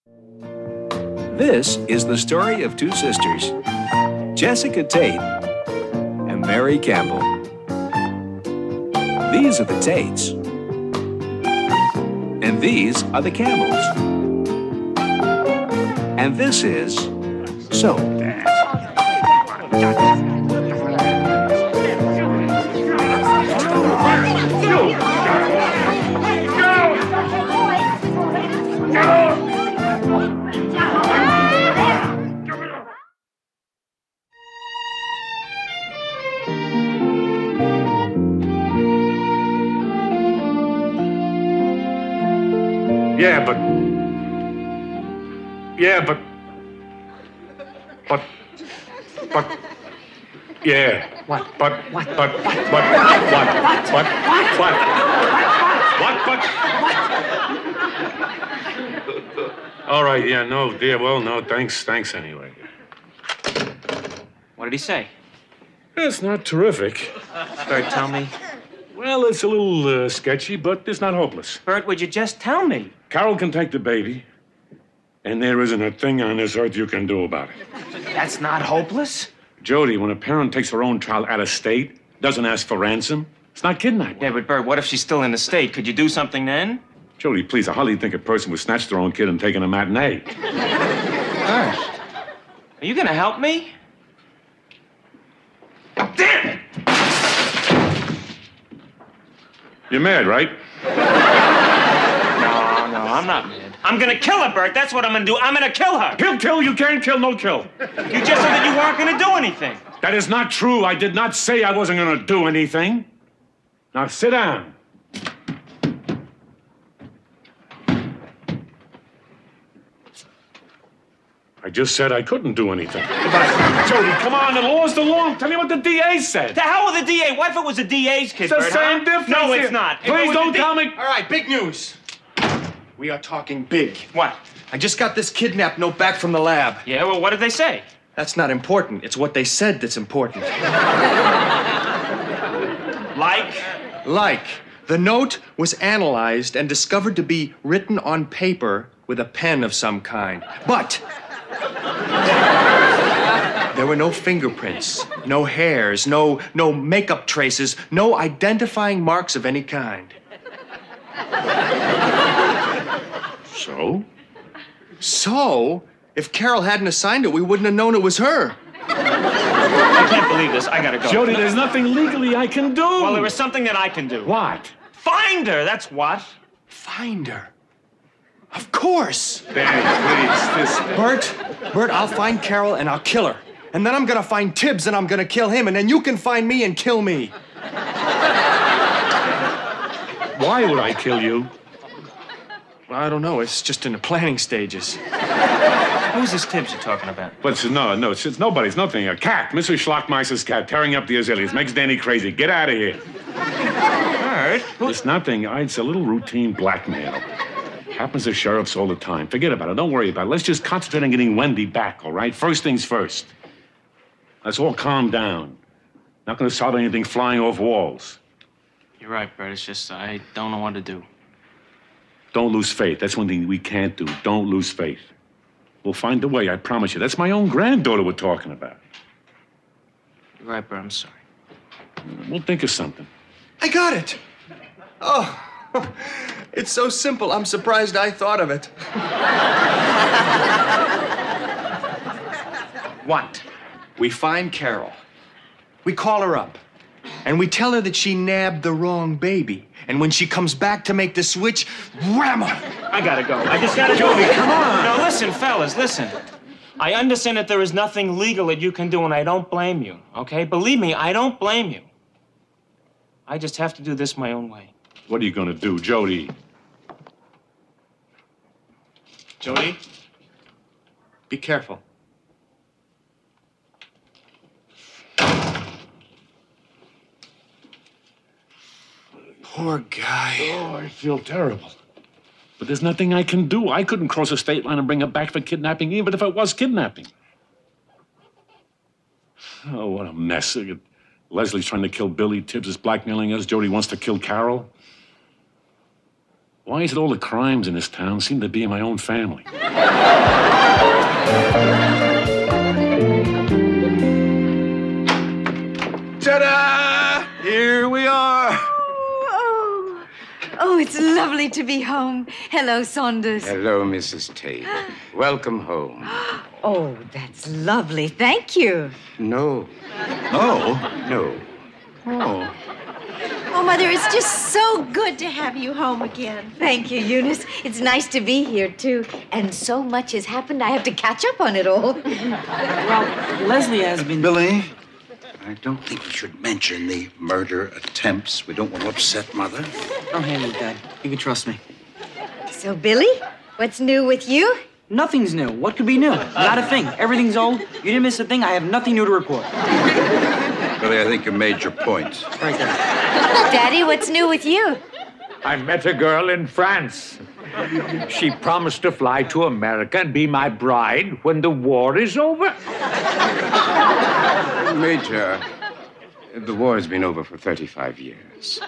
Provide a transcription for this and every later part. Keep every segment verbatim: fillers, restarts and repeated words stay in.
This is the story of two sisters, Jessica Tate and Mary Campbell. These are the Tates. And these are the Campbells. And this is So. Yeah, but... Yeah, but... But... But... Yeah. What? But... What? But... What? But... What? What? What? What? What? What? But... All right, yeah, no, dear, well, no, thanks, thanks anyway. What did he say? It's not terrific. Bert, tell me. Well, it's a little uh, sketchy, but it's not hopeless. Bert, would you just tell me? Carol can take the baby, and there isn't a thing on this earth you can do about it. That's not hopeless? Jody, when a parent takes her own child out of state, doesn't ask for ransom, it's not kidnapping. Yeah, but Bert, what if she's still in the state? Could you do something then? Jody, please, I hardly think a person would snatch their own kid and take in a matinee. Bert, are you gonna help me? Damn it! You're mad, right? No, no, I'm not mad. I'm gonna kill her, Bert. That's what I'm gonna do. I'm gonna kill her. Kill, kill, you can't kill, no kill. You just said that you weren't gonna do anything. That is not true. I did not say I wasn't gonna do anything. Now sit down. I just said I couldn't do anything. Jody, come on, the law's the law. Tell me what the D A said. The hell with the D A? What if it was the D A's kid, It's the Bert, same huh? difference. No, it's here. not. If it Please was don't the D- tell me. All right, big news. We are talking big. What? I just got this kidnap note back from the lab. Yeah, well, what did they say? That's not important. It's what they said that's important. Like? Like, the note was analyzed and discovered to be written on paper with a pen of some kind. But there were no fingerprints, no hairs, no no makeup traces, no identifying marks of any kind. So? So, if Carol hadn't assigned it, we wouldn't have known it was her. I can't believe this. I gotta go. Jody, there's nothing legally I can do. Well, there is something that I can do. What? Find her, that's what. Find her. Of course. Danny, please, this... Bert, Bert, I'll find Carol and I'll kill her. And then I'm gonna find Tibbs and I'm gonna kill him, and then you can find me and kill me. Why would I kill you? Well, I don't know. It's just in the planning stages. Who's this Tibbs you're talking about? But it's, no, no, it's, it's nobody's nothing. A cat, Missus Schlockmeister's cat, tearing up the azaleas. Makes Danny crazy. Get out of here. Bert? It's nothing. It's a little routine blackmail. Happens to sheriffs all the time. Forget about it. Don't worry about it. Let's just concentrate on getting Wendy back, all right? First things first. Let's all calm down. Not gonna start anything flying off walls. You're right, Bert. It's just I don't know what to do. Don't lose faith. That's one thing we can't do. Don't lose faith. We'll find a way, I promise you. That's my own granddaughter we're talking about. You're right, Bert. I'm sorry. We'll think of something. I got it. Oh, it's so simple. I'm surprised I thought of it. What? We find Carol. We call her up. And we tell her that she nabbed the wrong baby. And when she comes back to make the switch, ram her. I gotta go. I just gotta go. Jody, come on. No, listen, fellas, listen. I understand that there is nothing legal that you can do, and I don't blame you, okay? Believe me, I don't blame you. I just have to do this my own way. What are you gonna do, Jody? Jody, be careful. Poor guy. Oh, I feel terrible. But there's nothing I can do. I couldn't cross a state line and bring her back for kidnapping, even if it was kidnapping. Oh, what a mess. Leslie's trying to kill Billy. Tibbs is blackmailing us. Jody wants to kill Carol. Why is it all the crimes in this town seem to be in my own family? Ta-da! Here we are. Oh, oh, it's lovely to be home. Hello, Saunders. Hello, Missus Tate. Welcome home. Oh, that's lovely. Thank you. No. No? No. Oh. Oh, Mother, it's just so good to have you home again. Thank you, Eunice. It's nice to be here, too. And so much has happened, I have to catch up on it all. Well, Leslie has been... Billy, I don't think we should mention the murder attempts. We don't want to upset Mother. Don't handle it, Dad. You can trust me. So, Billy, what's new with you? Nothing's new. What could be new? Not a thing. Everything's old. You didn't miss a thing. I have nothing new to report. Billy, I think you made your point. Right there. Daddy, what's new with you? I met a girl in France. She promised to fly to America and be my bride when the war is over. Major, the war has been over for thirty-five years.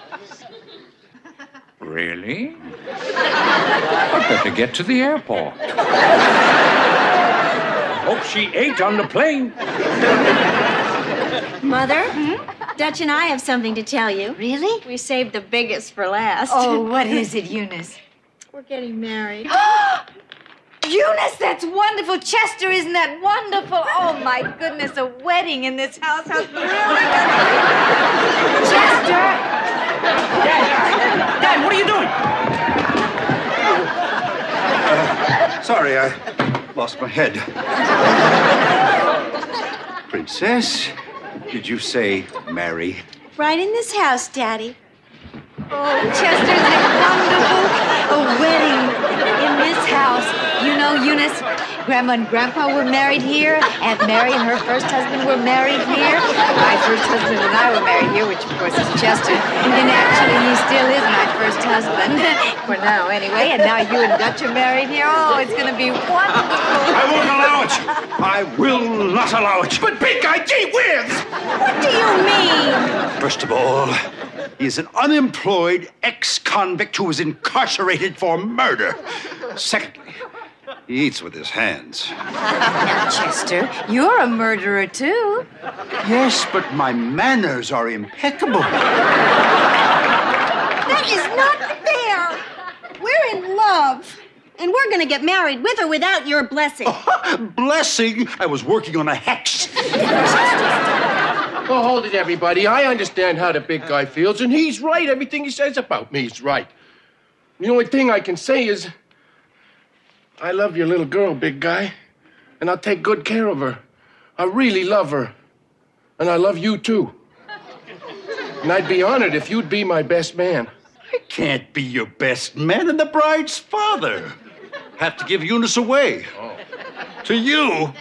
Really? I'd better get to the airport. Hope she ate on the plane. Mother, Dutch and I have something to tell you. Really? We saved the biggest for last. Oh, what is it, Eunice? We're getting married. Eunice, that's wonderful. Chester, isn't that wonderful? Oh, my goodness, a wedding in this house. How thrilling. Chester! Dad! Dad, what are you doing? Uh, sorry, I lost my head. Princess, did you say marry? Right in this house, Daddy. Oh, Chester, isn't it wonderful? A wedding in this house. You know, Eunice, Grandma and Grandpa were married here. Aunt Mary and her first husband were married here. My first husband and I were married here, which, of course, is Chester. And actually, he still is my first husband. For now, anyway. And now you and Dutch are married here. Oh, it's going to be wonderful. I won't allow it. I will not allow it. But big guy, gee whiz! What do you mean? First of all, he is an unemployed ex-convict who was incarcerated for murder. Secondly, he eats with his hands. Now, Chester, you're a murderer, too. Yes, but my manners are impeccable. That is not fair. We're in love. And we're going to get married with or without your blessing. Blessing? I was working on a hex. Oh, hold it, everybody. I understand how the big guy feels, and he's right. Everything he says about me is right. The only thing I can say is, I love your little girl, big guy, and I'll take good care of her. I really love her, and I love you, too. And I'd be honored if you'd be my best man. I can't be your best man and the bride's father. Have to give Eunice away. Oh. To you.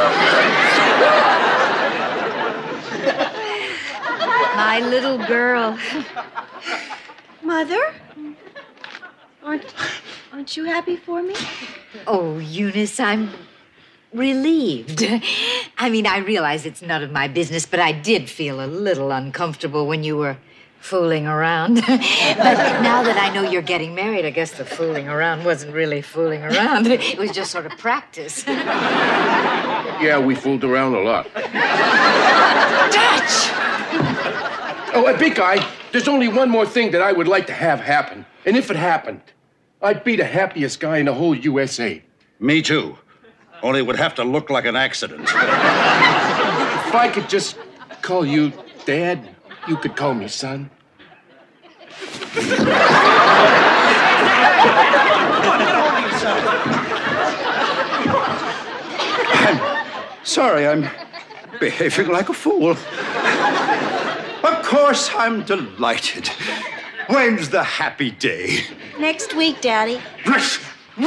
My little girl. Mother? Aren't, aren't you happy for me? Oh, Eunice, I'm relieved. I mean, I realize it's none of my business, but I did feel a little uncomfortable when you were fooling around. But now that I know you're getting married, I guess the fooling around wasn't really fooling around. It was just sort of practice. Yeah, we fooled around a lot. Dutch! Oh, uh, big guy, there's only one more thing that I would like to have happen. And if it happened, I'd be the happiest guy in the whole U S A. Me too. Only it would have to look like an accident. If I could just call you Dad, you could call me son. I'm sorry, I'm behaving like a fool. Of course, I'm delighted. When's the happy day? Next week, Daddy. Chester!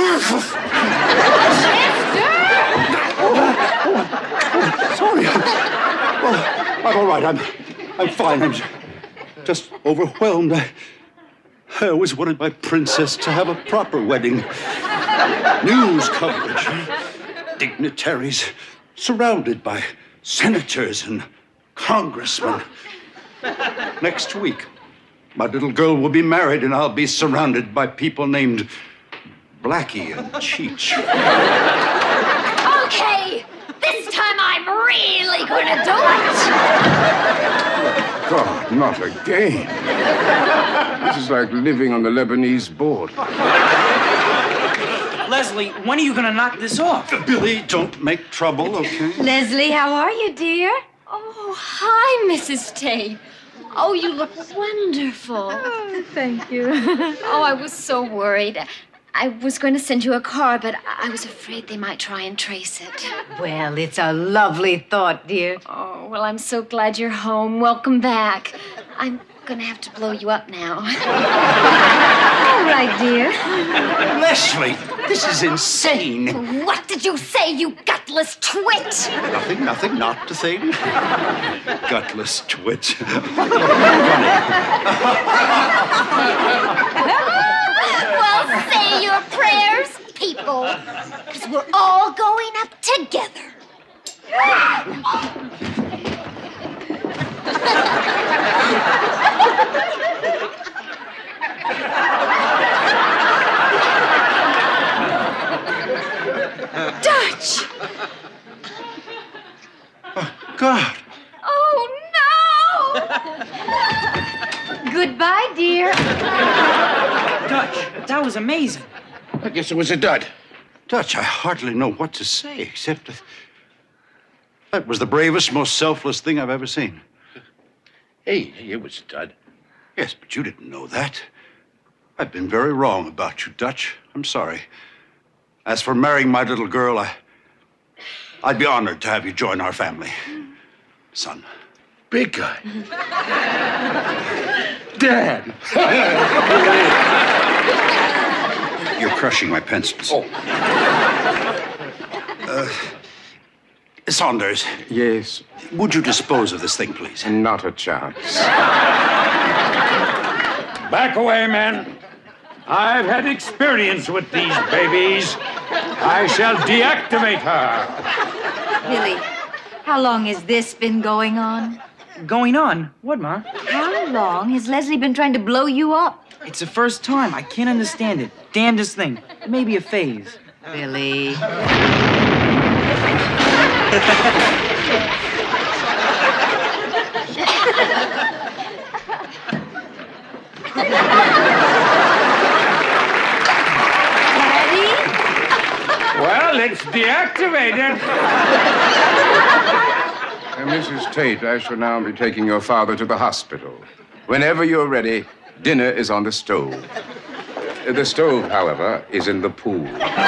Sorry. I'm, well, I'm all right. I'm, I'm fine. I'm just overwhelmed. I, I always wanted my princess to have a proper wedding. News coverage. Dignitaries surrounded by senators and congressmen. Next week, My little girl will be married, and I'll be surrounded by people named Blackie and Cheech. Okay, this time I'm really gonna do it. God, not again. This is like living on the Lebanese board. Leslie, when are you gonna knock this off? Billy, don't make trouble, okay? Leslie, how are you, dear? Oh, hi, Missus Tate. Oh, you look wonderful. Oh, thank you. Oh, I was so worried. I was going to send you a card, but I was afraid they might try and trace it. Well, it's a lovely thought, dear. Oh, well, I'm so glad you're home. Welcome back. I'm going to have to blow you up now. All right, dear. Leslie, this is insane. What did you say, you gutless twit? Nothing, nothing, not a thing. Gutless twit. Well, say your prayers, people, because we're all going up together. Dutch! Oh, God. Oh, no! Goodbye, dear. Dutch, that was amazing. I guess it was a dud. Dutch, I hardly know what to say, except that that was the bravest, most selfless thing I've ever seen. Hey, hey, it was a dud. Yes, but you didn't know that. I've been very wrong about you, Dutch. I'm sorry. As for marrying my little girl, I, I'd be honored to have you join our family. Son. Big guy. Dad. You're crushing my pencils. Oh. Uh, Saunders. Yes. Would you dispose of this thing, please? Not a chance. Back away, men. I've had experience with these babies. I shall deactivate her. Billy, how long has this been going on? Going on? What, Ma? How long has Leslie been trying to blow you up? It's the first time. I can't understand it. Damnedest thing. It may be a phase. Billy. Well, it's deactivated. Uh, Missus Tate, I shall now be taking your father to the hospital. Whenever you're ready, dinner is on the stove. Uh, The stove, however, is in the pool.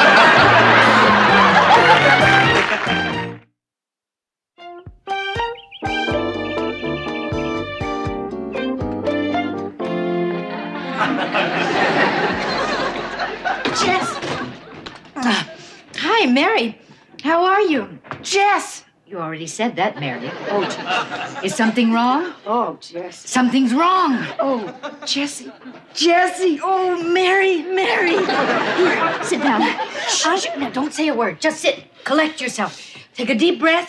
Jess! Uh, hi, Mary. How are you? Jess! You already said that, Mary. Oh, Jess. Is something wrong? Oh, Jess. Something's wrong. Oh, Jessie. Jessie. Oh, Mary, Mary. Here, sit down. Shh, shh. Now, don't say a word. Just sit. Collect yourself. Take a deep breath.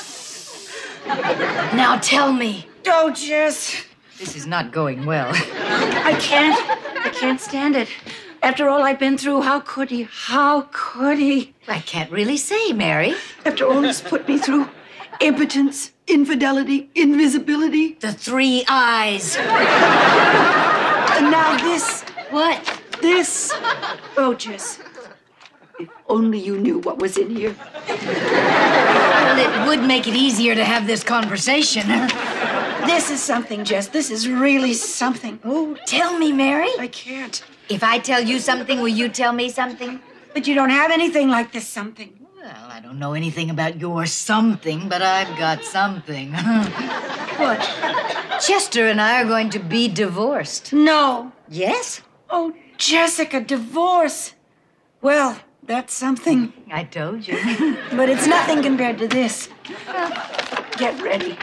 Now, tell me. Oh, Jess. This is not going well. I can't. I can't stand it. After all I've been through, how could he? How could he? I can't really say, Mary. After all he's put me through, impotence, infidelity, invisibility. The three eyes. And now this. What? This. Oh, Jess. If only you knew what was in here. Well, it would make it easier to have this conversation. This is something, Jess. This is really something. Oh, tell me, Mary. I can't. If I tell you something, will you tell me something? But you don't have anything like this something. Well, I don't know anything about your something, but I've got something. What? Chester and I are going to be divorced. No. Yes? Oh, Jessica, divorce. Well, that's something. I told you. But it's nothing compared to this. Get ready.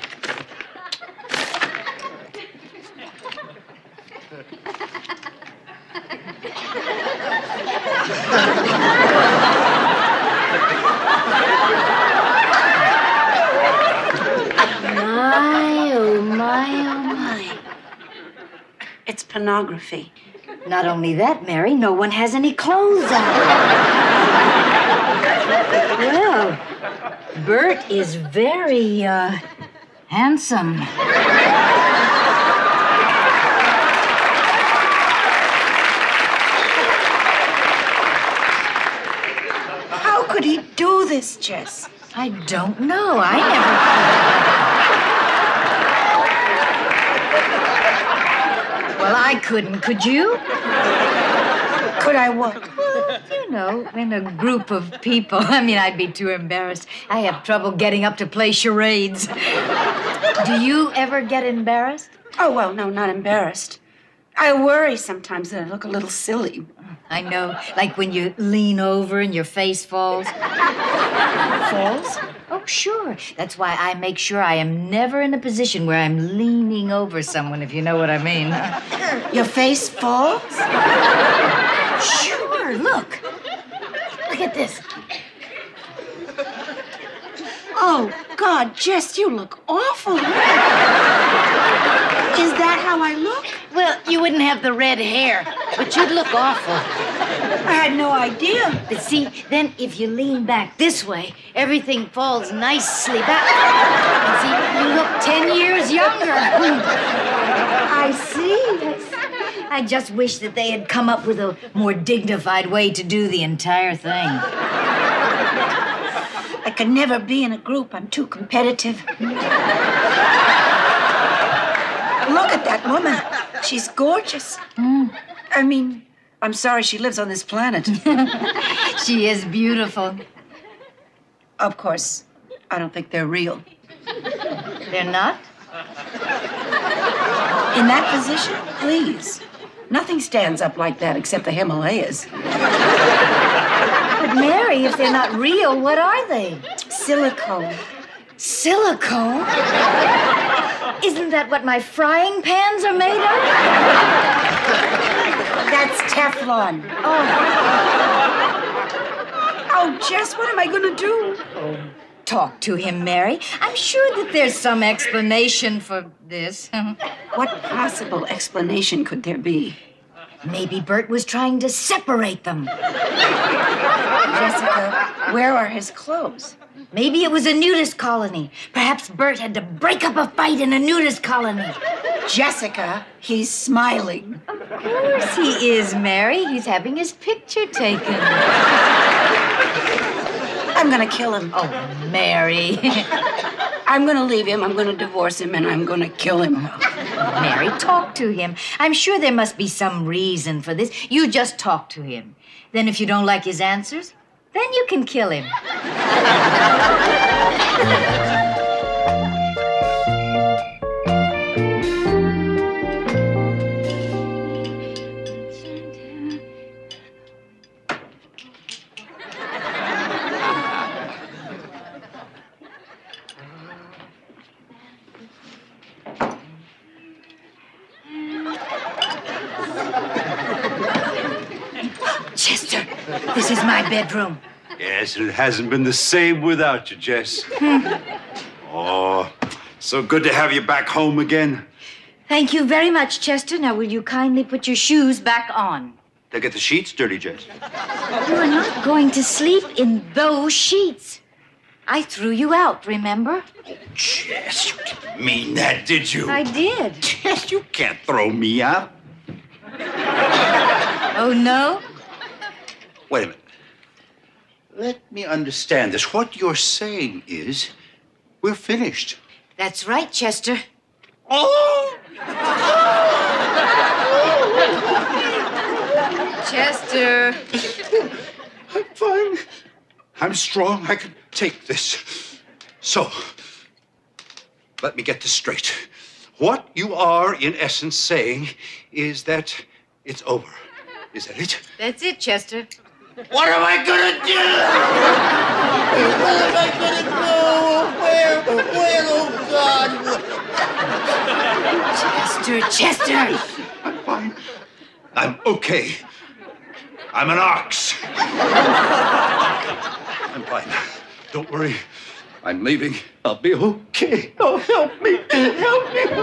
My, oh, my, oh, my. It's pornography. Not only that, Mary, no one has any clothes on. Well, Bert is very, uh, handsome. How could he do this, Jess? I don't know. I never could. Well, I couldn't. Could you? Could I what? Well, you know, in a group of people. I mean, I'd be too embarrassed. I have trouble getting up to play charades. Do you ever get embarrassed? Oh, well, no, not embarrassed. I worry sometimes that I look a little silly. I know, like when you lean over and your face falls. Falls? Oh, sure. That's why I make sure I am never in a position where I'm leaning over someone, if you know what I mean. Your face falls? Sure, look. Look at this. Oh, God, Jess, you look awful. Is that how I look? Well, you wouldn't have the red hair, but you'd look awful. I had no idea. But see, then if you lean back this way, everything falls nicely back. And see, you look ten years younger. I see. I just wish that they had come up with a more dignified way to do the entire thing. I could never be in a group. I'm too competitive. Look at that woman. She's gorgeous. Mm. I mean, I'm sorry she lives on this planet. She is beautiful. Of course, I don't think they're real. They're not? In that position, please. Nothing stands up like that except the Himalayas. But Mary, if they're not real, what are they? Silicone. Silicone? Isn't that what my frying pans are made of? That's Teflon. Oh. Oh, Jess, what am I going to do? Oh, talk to him, Mary. I'm sure that there's some explanation for this. What possible explanation could there be? Maybe Bert was trying to separate them. Jessica, where are his clothes? Maybe it was a nudist colony. Perhaps Bert had to break up a fight in a nudist colony. Jessica, he's smiling. Of course he is, Mary. He's having his picture taken. I'm gonna kill him. Oh, Mary. I'm gonna leave him, I'm gonna divorce him, and I'm gonna kill him. Mary, talk to him. I'm sure there must be some reason for this. You just talk to him. Then if you don't like his answers, then you can kill him. Chester, this is my bedroom. Yes, and it hasn't been the same without you, Jess. Oh, so good to have you back home again. Thank you very much, Chester. Now, will you kindly put your shoes back on? They get the sheets dirty, Jess. You are not going to sleep in those sheets. I threw you out, remember? Oh, Jess, you didn't mean that, did you? I did. Jess, you can't throw me out. Oh, no? Wait a minute. Let me understand this. What you're saying is we're finished. That's right, Chester. Oh! Chester. I'm fine. I'm strong. I can take this. So, let me get this straight. What you are, in essence, saying is that it's over. Is that it? That's it, Chester. What am I gonna do? What am I gonna do? Where? Where? Oh, God. Chester, Chester. I'm fine. I'm okay. I'm an ox. I'm fine. Don't worry. I'm leaving. I'll be okay. Oh, help me. Help me.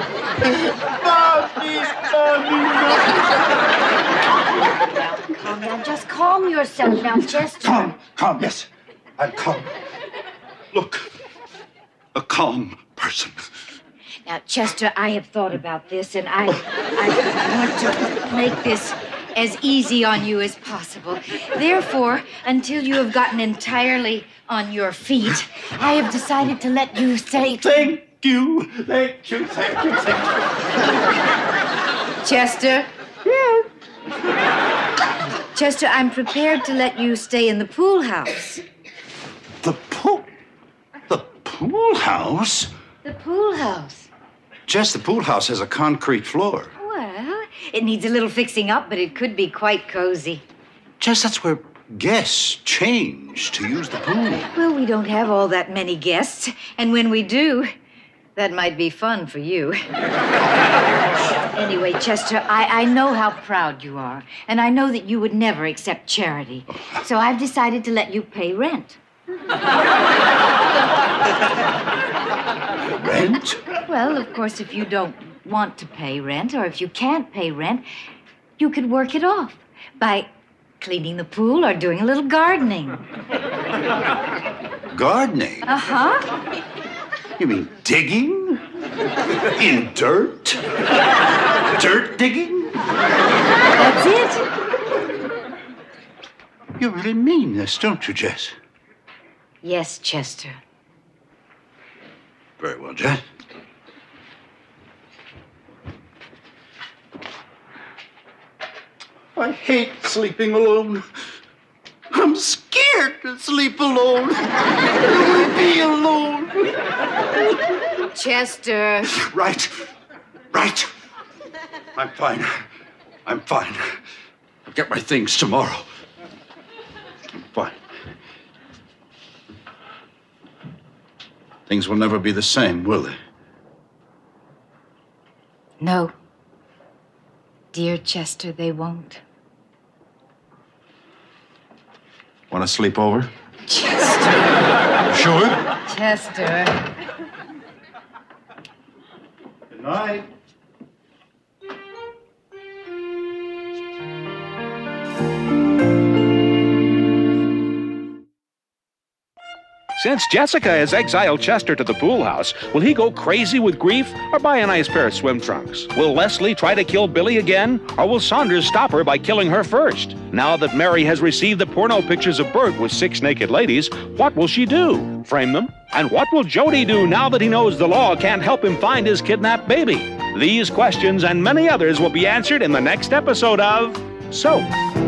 Mommy, calm down. Just calm yourself now, Chester. Calm, calm, yes. I'm calm. Look, a calm person. Now, Chester, I have thought about this, and I, I want to make this as easy on you as possible. Therefore, until you have gotten entirely on your feet, I have decided to let you say... Thank you, thank you, thank you, thank you. Chester? Yeah. Chester, I'm prepared to let you stay in the pool house. The pool... The pool house? The pool house. Jess, the pool house has a concrete floor. Well, it needs a little fixing up, but it could be quite cozy. Jess, that's where guests change to use the pool. Well, we don't have all that many guests, and when we do, that might be fun for you. Anyway, Chester, I, I know how proud you are, and I know that you would never accept charity. So I've decided to let you pay rent. Rent? Well, of course, if you don't want to pay rent, or if you can't pay rent, you could work it off by cleaning the pool or doing a little gardening. Gardening? Uh-huh. You mean digging? In dirt? Dirt digging? That's it. You really mean this, don't you, Jess? Yes, Chester. Very well, Jess. I hate sleeping alone. I'm scared to sleep alone. Be alone. Chester. Right. Right. I'm fine. I'm fine. I'll get my things tomorrow. I'm fine. Things will never be the same, will they? No. Dear Chester, they won't. Want to sleep over? Chester. Sure? Chester. Good night. Since Jessica has exiled Chester to the pool house, will he go crazy with grief or buy a nice pair of swim trunks? Will Leslie try to kill Billy again, or will Saunders stop her by killing her first? Now that Mary has received the porno pictures of Bert with six naked ladies, what will she do? Frame them? And what will Jody do now that he knows the law can't help him find his kidnapped baby? These questions and many others will be answered in the next episode of Soap.